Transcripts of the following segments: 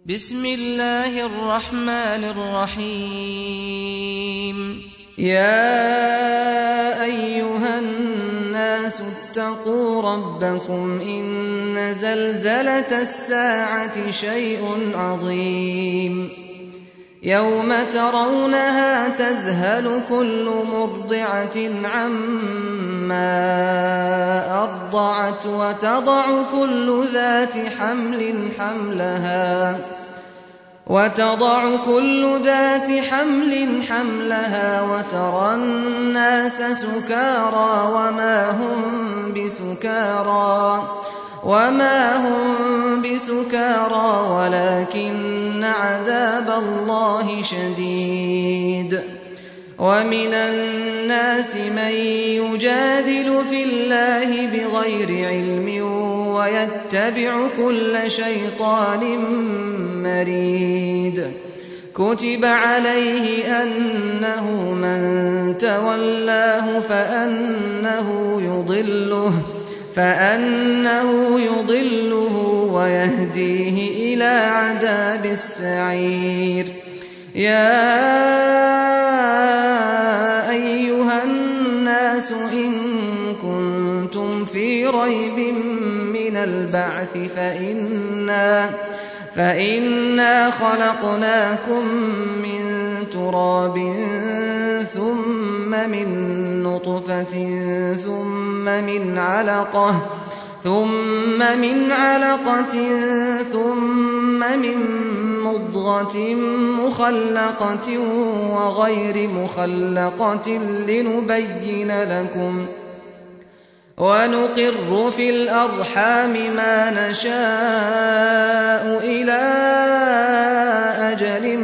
بسم الله الرحمن الرحيم. يا أيها الناس اتقوا ربكم إن زلزلة الساعة شيء عظيم يوم ترونها تذهل كل مرضعة عما أرضعت وتضع كل ذات حمل حملها وترى الناس سكارى وما هم بسكارى ولكن عذاب الله شديد. ومن الناس من يجادل في الله بغير علم ويتبع كل شيطان مريد. كتب عليه أنه من تولاه فأنه يضله ويهديه إلى عذاب السعير. يا أيها الناس إن كنتم في ريب من البعث فإنا خلقناكم من تراب ثم من نطفة ثم من علقة ثم من مضغة مخلقة وغير مخلقة لنبين لكم ونقر في الأرحام ما نشاء إلى أجل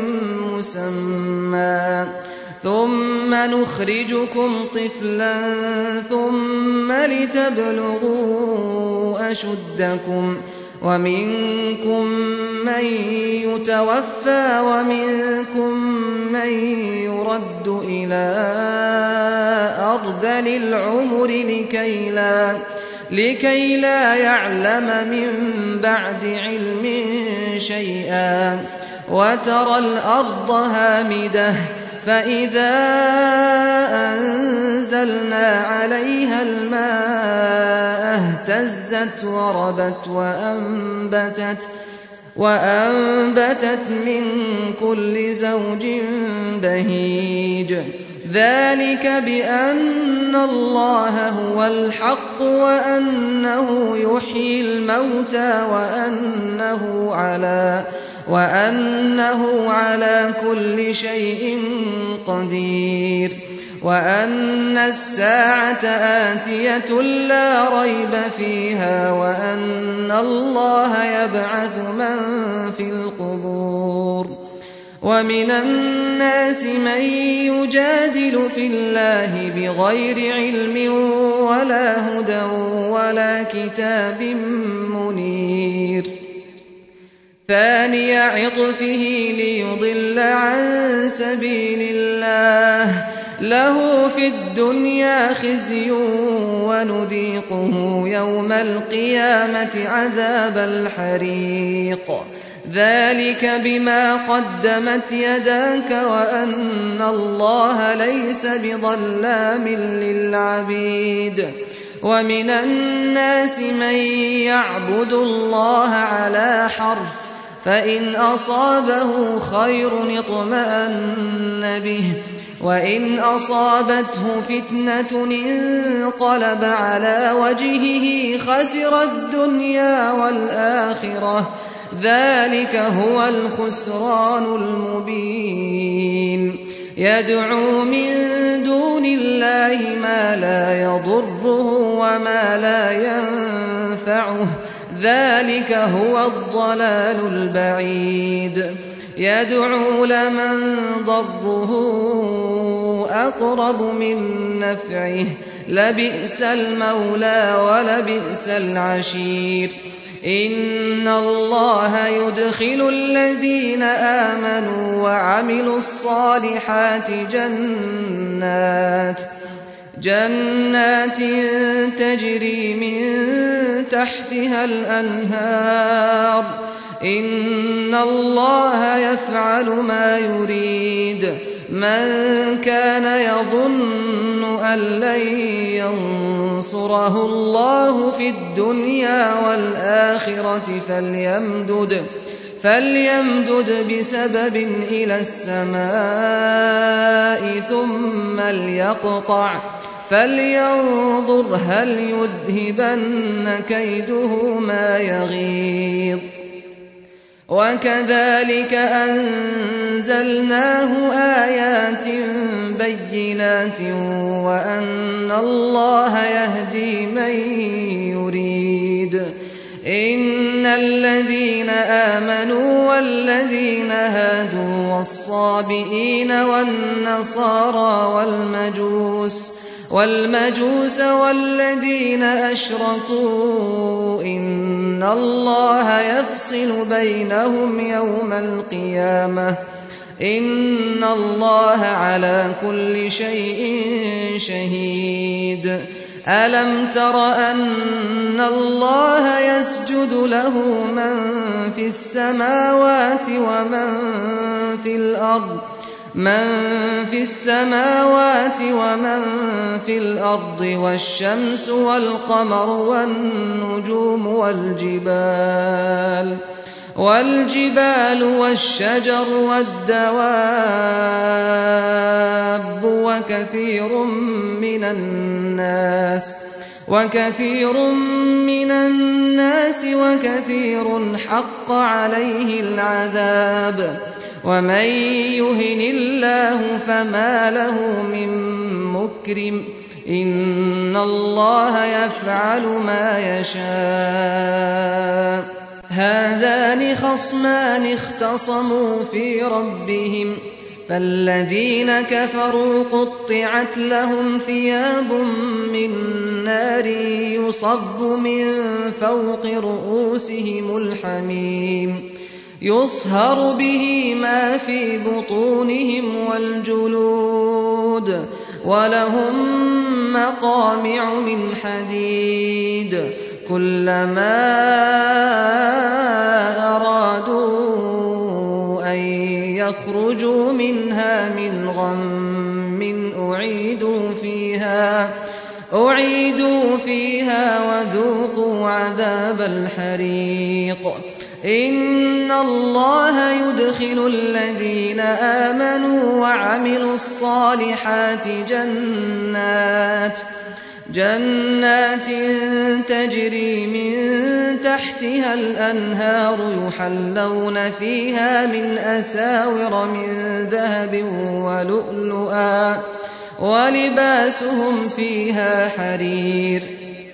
مسمى ثم نخرجكم طفلا ثم لتبلغوا أشدكم ومنكم من يتوفى ومنكم من يرد إلى أرذل العمر لكي لا يعلم من بعد علم شيئا. وترى الأرض هامدة فإذا أنزلنا عليها الماء اهتزت وربت وأنبتت من كل زوج بهيج. ذلك بأن الله هو الحق وأنه يحيي الموتى وأنه على كل شيء قدير وأن الساعة آتية لا ريب فيها وأن الله يبعث من في القبور. ومن الناس من يجادل في الله بغير علم ولا هدى ولا كتاب منير. ثاني عطفه ليضل عن سبيل الله له في الدنيا خزي ونذيقه يوم القيامة عذاب الحريق. ذلك بما قدمت يداك وأن الله ليس بظلام للعبيد. ومن الناس من يعبد الله على حرف فإن أصابه خير اطمأن به وإن أصابته فتنة انقلب على وجهه خسر الدنيا والآخرة. ذلك هو الخسران المبين. يدعو من دون الله ما لا يضره وما لا ينفعه. ذلك هو الضلال البعيد. يدعو لمن ضره أقرب من نفعه لبئس المولى ولبئس العشير. إن الله يدخل الذين آمنوا وعملوا الصالحات جنات تجري من تحتها الأنهار إن الله يفعل ما يريد من كان يظن أن لن ينصره الله في الدنيا والآخرة فليمدد بسبب إلى السماء ثم ليقطع فلينظر هل يذهبن كيده ما يغيظ وكذلك أنزلناه آيات بينات وأن الله يهدي من يريد إن الذين آمنوا والذين هادوا والصابئين والنصارى والمجوس والذين أشركوا إن الله يفصل بينهم يوم القيامة إن الله على كل شيء شهيد ألم تر أن الله يسجد له من في السماوات ومن في الأرض والشمس والقمر والنجوم والجبال والشجر والدواب وكثير من الناس وكثير حق عليه العذاب ومن يهن الله فما له من مكرم إن الله يفعل ما يشاء هذان خصمان اختصموا في ربهم فالذين كفروا قطعت لهم ثياب من نار يصب من فوق رؤوسهم الحميم يصهر به ما في بطونهم والجلود ولهم مقامع من حديد كلما أرادوا أن يخرجوا منها من غم أعيدوا فيها وذوقوا عذاب الحريق إن الله يدخل الذين آمنوا وعملوا الصالحات جنات تجري من تحتها الأنهار يحلون فيها من أساور من ذهب ولؤلؤا ولباسهم فيها حرير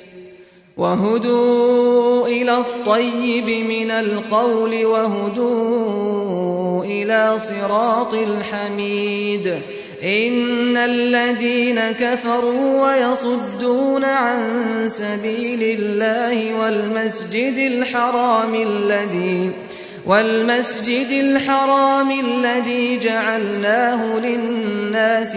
وهدوا إلى الطيب من القول وهدوا إلى صراط الحميد إن الذين كفروا ويصدون عن سبيل الله والمسجد الحرام الذي جعلناه للناس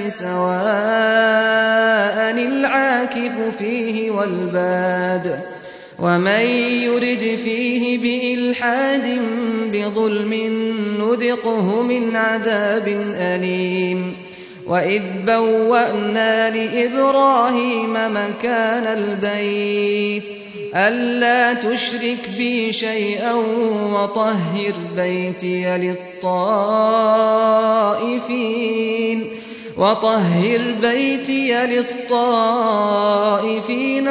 سواء العاكف فيه والباد ومن يرد فيه بإلحاد بظلم نذقه من عذاب أليم وإذ بوأنا لإبراهيم مكان البيت ألا تشرك بي شيئا وطهر بيتي للطائفين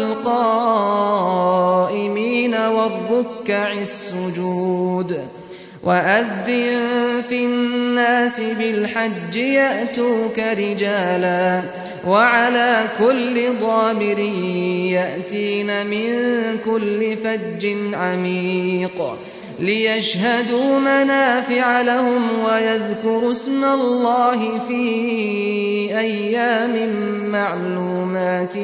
والقائمين والركع السجود وأذن في الناس بالحج يأتوك رجالا وعلى كل ضامر يأتين من كل فج عميق ليشهدوا منافع لهم ويذكروا اسم الله في أيام معلومات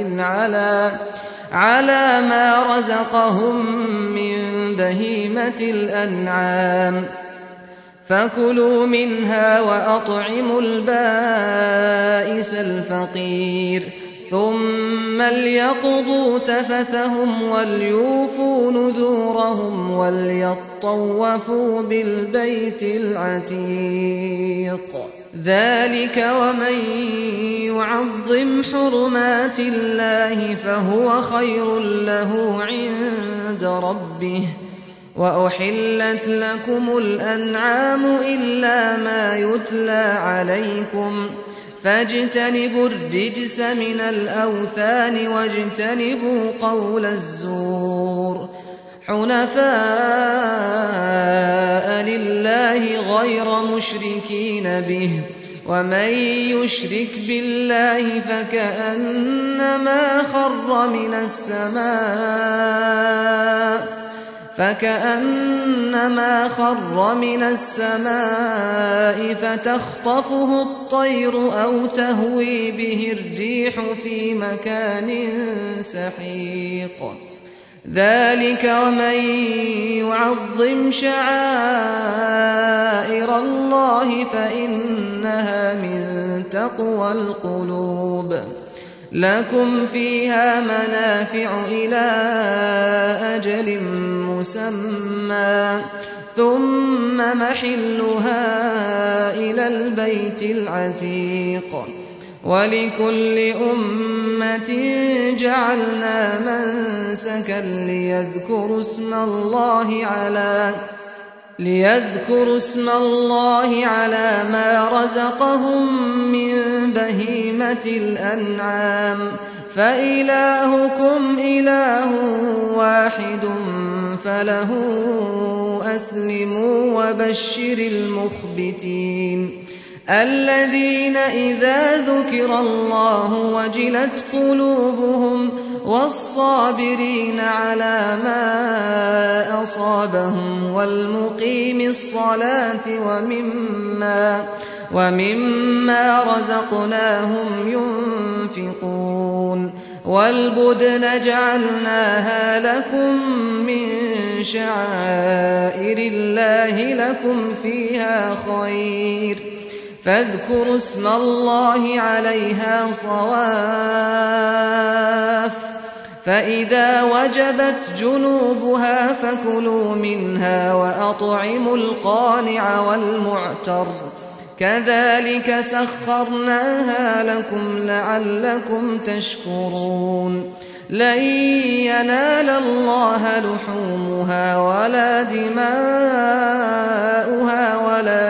على ما رزقهم من بهيمة الأنعام فكلوا منها وأطعموا البائس الفقير ثم ليقضوا تفثهم وليوفوا نذورهم وليطوفوا بالبيت العتيق ذلك ومن يعظم حرمات الله فهو خير له عند ربه وأحلت لكم الأنعام إلا ما يتلى عليكم فاجتنبوا الرجس من الأوثان واجتنبوا قول الزور حنفاء لله غير مشركين به ومن يشرك بالله فكأنما خر من السماء فتخطفه الطير أو تهوي به الريح في مكان سحيق ذلك ومن يعظم شعائر الله فإنها من تقوى القلوب لكم فيها منافع إلى أجل مسمى ثم محلها إلى البيت العتيق ولكل أمة جعلنا منسكا ليذكروا اسم الله على ما رزقهم من بهيمة الأنعام فإلهكم إله واحد فله أسلموا وبشر المخبتين الذين إذا ذكر الله وجلت قلوبهم والصابرين على ما أصابهم والمقيم الصلاة ومما رزقناهم ينفقون والبدن جعلناها لكم من شعائر الله لكم فيها خير فاذكروا اسم الله عليها صواف فإذا وجبت جنوبها فكلوا منها وأطعموا القانع والمعتر كذلك سخرناها لكم لعلكم تشكرون لن ينال الله لحومها ولا دماؤها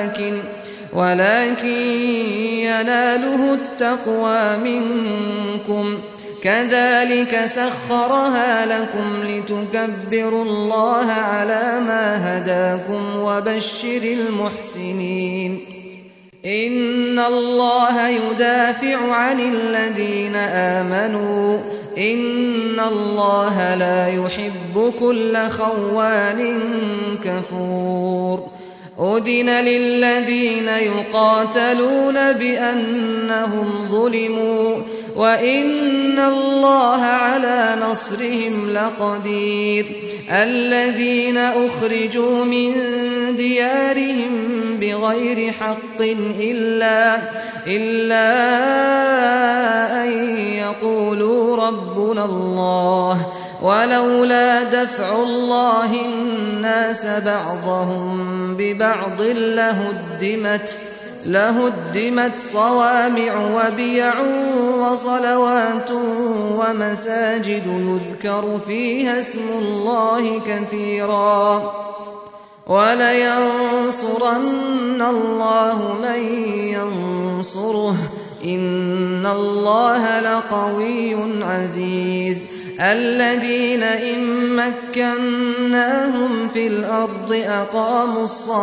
ولكن يناله التقوى منكم كذلك سخرها لكم لتكبروا الله على ما هداكم وبشر المحسنين إن الله يدافع عن الذين آمنوا إن الله لا يحب كل خوان كفور أذن للذين يقاتلون بأنهم ظلموا وإن الله على نصرهم لقدير الذين أخرجوا من ديارهم بغير حق إلا أن يقولوا ربنا الله ولولا دفع الله الناس بعضهم ببعض لهدمت صوامع وبيع وصلوات ومساجد يذكر فيها اسم الله كثيرا ولينصرن الله من ينصره إن الله لقوي عزيز الذين إن مكناهم في الأرض أقاموا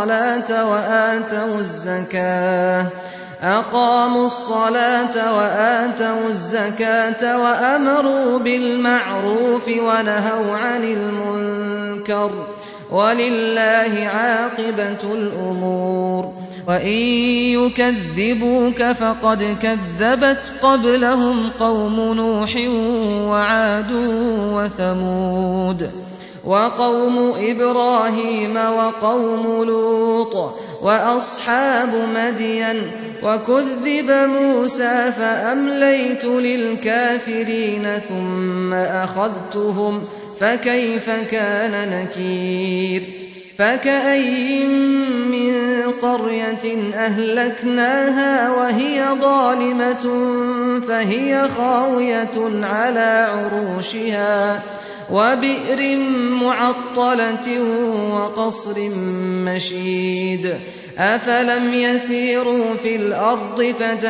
الصلاة وآتوا الزكاة وأمروا بالمعروف ونهوا عن المنكر ولله عاقبة الأمور وإن يكذبوك فقد كذبت قبلهم قوم نوح وعاد وثمود وقوم إبراهيم وقوم لوط وأصحاب مدين وكذب موسى فأمليت للكافرين ثم أخذتهم فكيف كان نكير فكأين من قرية أهلكناها وهي ظالمة فهي خاوية على عروشها وبئر معطلة وقصر مشيد أفلم يسيروا في الأرض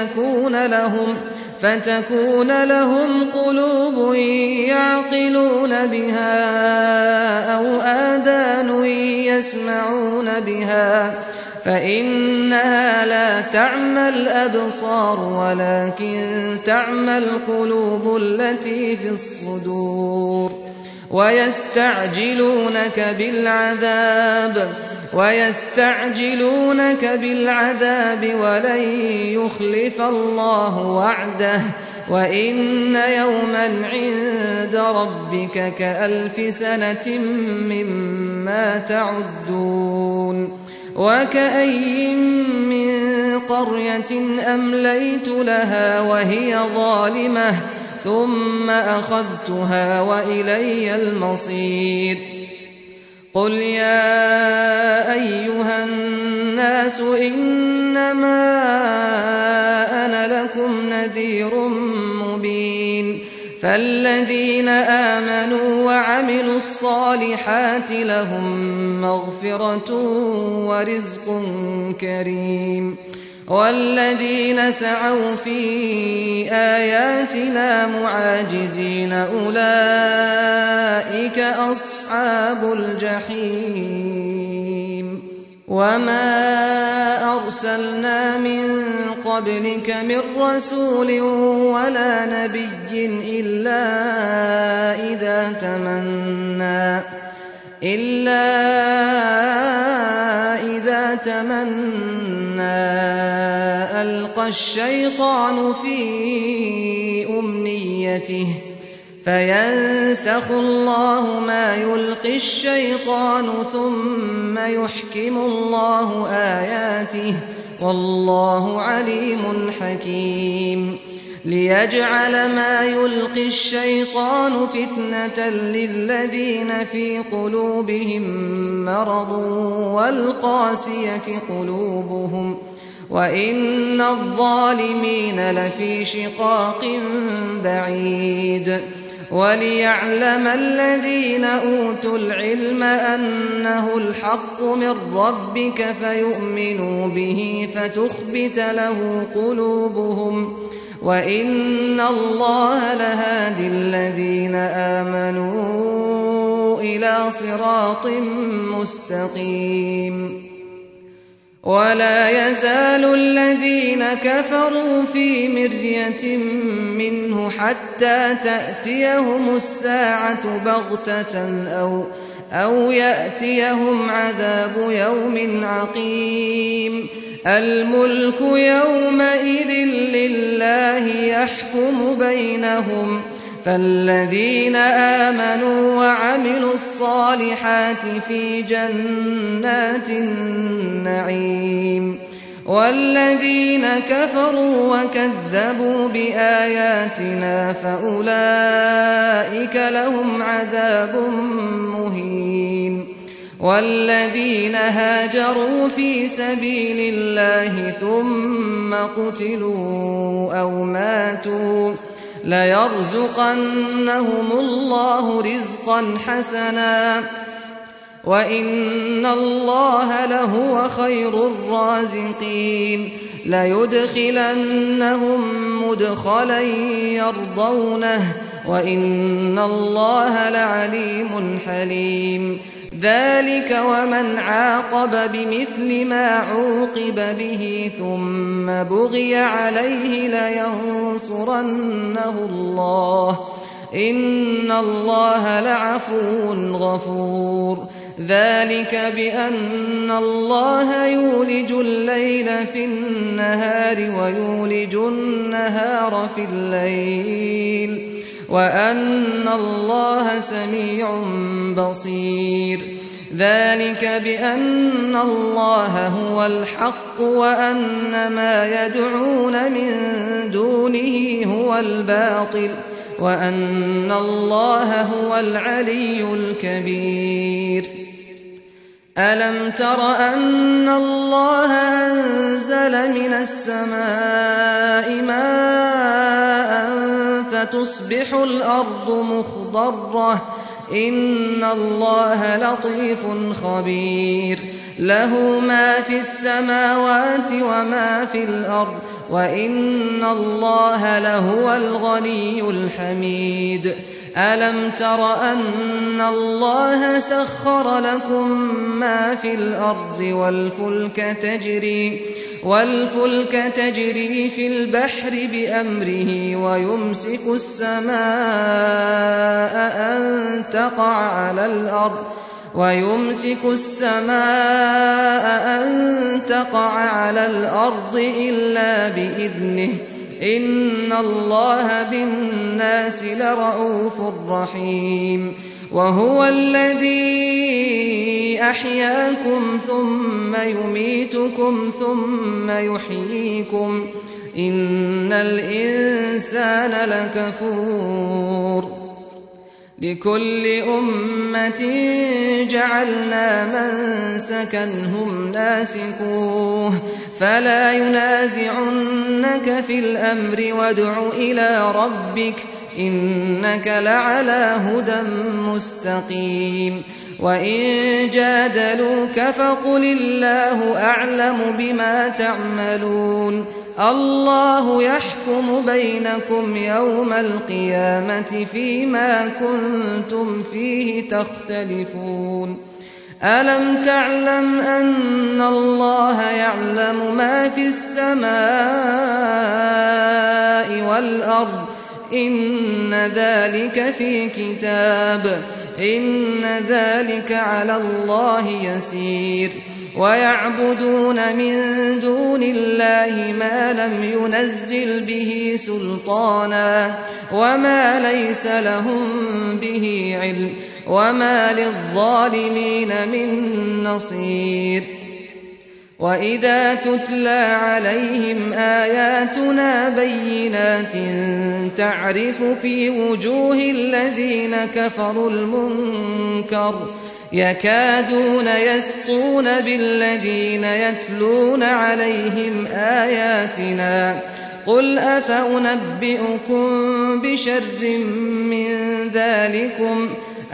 فتكون لهم قلوب يعقلون بها أو آذان يسمعون بها فإنها لا تعمى الأبصار ولكن تعمى القلوب التي في الصدور ويستعجلونك بالعذاب ولن يخلف الله وعده وإن يوما عند ربك كألف سنة مما تعدون وكأين من قرية أمليت لها وهي ظالمة ثم أخذتها وإلي المصير قل يا أيها الناس إنما أنا لكم نذير مبين فالذين آمنوا وعملوا الصالحات لهم مغفرة ورزق كريم والذين سعوا في آياتنا معاجزين أولئك أصحاب الجحيم وما أرسلنا من قبلك من رسول ولا نبي إلا إذا تمنى ألقى الشيطان في أمنيته فينسخ الله ما يلقي الشيطان ثم يحكم الله آياته والله عليم حكيم ليجعل ما يلقي الشيطان فتنة للذين في قلوبهم مرض والقاسية قلوبهم وإن الظالمين لفي شقاق بعيد وليعلم الذين أوتوا العلم أنه الحق من ربك فيؤمنوا به فتخبت له قلوبهم وإن الله لهادي الذين آمنوا إلى صراط مستقيم ولا يزال الذين كفروا في مرية منه حتى تأتيهم الساعة بغتة أو يأتيهم عذاب يوم عقيم الملك يومئذ لله يحكم بينهم فالذين آمنوا وعملوا الصالحات في جنات النعيم والذين كفروا وكذبوا بآياتنا فأولئك لهم عذاب مهين والذين هاجروا في سبيل الله ثم قتلوا أو ماتوا ليرزقنهم الله رزقا حسنا وإن الله لهو خير الرازقين ليدخلنهم مدخلا يرضونه وإن الله لعليم حليم ذلك ومن عاقب بمثل ما عوقب به ثم بغي عليه لينصرنه الله إن الله لعفو غفور ذلك بأن الله يولج الليل في النهار ويولج النهار في الليل وأن الله سميع بصير ذلك بأن الله هو الحق وأن ما يدعون من دونه هو الباطل وأن الله هو العلي الكبير ألم تر أن الله أنزل من السماء ماء فتصبح الأرض مخضرة إن الله لطيف خبير له ما في السماوات وما في الأرض وإن الله لهو الغني الحميد ألم تر أن الله سخر لكم ما في الأرض والفلك تجري في البحر بأمره ويمسك السماء أن تقع على الأرض إلا بإذنه إن الله بالناس لرءوف رحيم وهو الذي أحياكم ثم يميتكم ثم يحييكم إن الإنسان لكفور لكل أمة جعلنا منسكا هم ناسكوه فلا ينازعنك في الأمر وادع إلى ربك إنك لعلى هدى مستقيم وإن جادلوك فقل الله أعلم بما تعملون الله يحكم بينكم يوم القيامة فيما كنتم فيه تختلفون ألم تعلم أن الله يعلم ما في السماء والأرض إن ذلك في كتاب إن ذلك على الله يسير ويعبدون من دون الله ما لم ينزل به سلطانا وما ليس لهم به علم وما للظالمين من نصير وإذا تتلى عليهم آياتنا بينات تعرف في وجوه الذين كفروا المنكر يكادون يسطون بالذين يتلون عليهم آياتنا قل أفأنبئكم بشر من ذلكم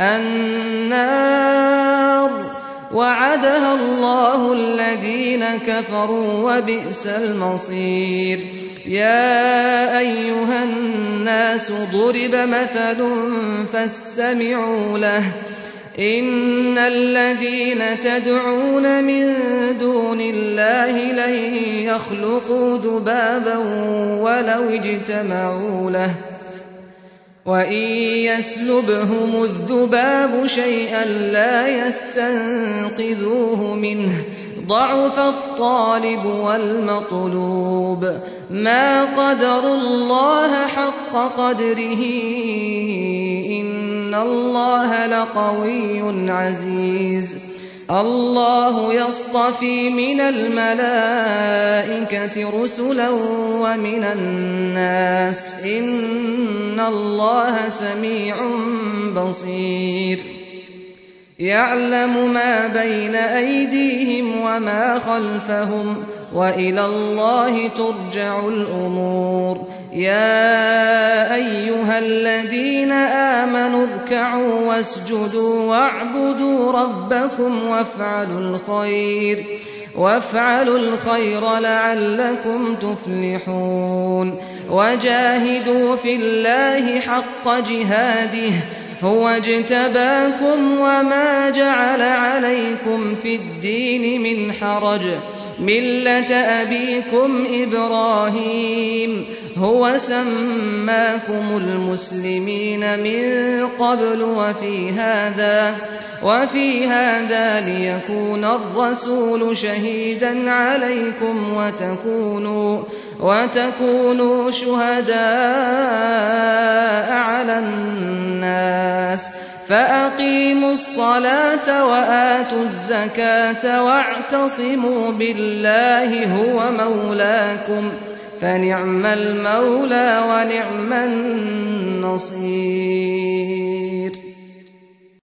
النار وعدها الله الذين كفروا وبئس المصير يا أيها الناس ضرب مثل فاستمعوا له إن الذين تدعون من دون الله لن يخلقوا ذبابا ولو اجتمعوا له وإن يسلبهم الذباب شيئا لا يستنقذوه منه ضعف الطالب والمطلوب ما قدروا الله حق قدره إن الله لقوي عزيز الله يصطفي من الملائكة رسلا ومن الناس إن الله سميع بصير يعلم ما بين أيديهم وما خلفهم وإلى الله ترجع الأمور يا أيها الذين آمنوا اركعوا واسجدوا واعبدوا ربكم وافعلوا الخير لعلكم تفلحون وجاهدوا في الله حق جهاده هو اجتباكم وما جعل عليكم في الدين من حرج ملة أبيكم إبراهيم هو سماكم المسلمين من قبل وفي هذا ليكون الرسول شهيدا عليكم وتكونوا شهداء على الناس فأقيموا الصلاة وآتوا الزكاة واعتصموا بالله هو مولاكم فنعم المولى ونعم النصير.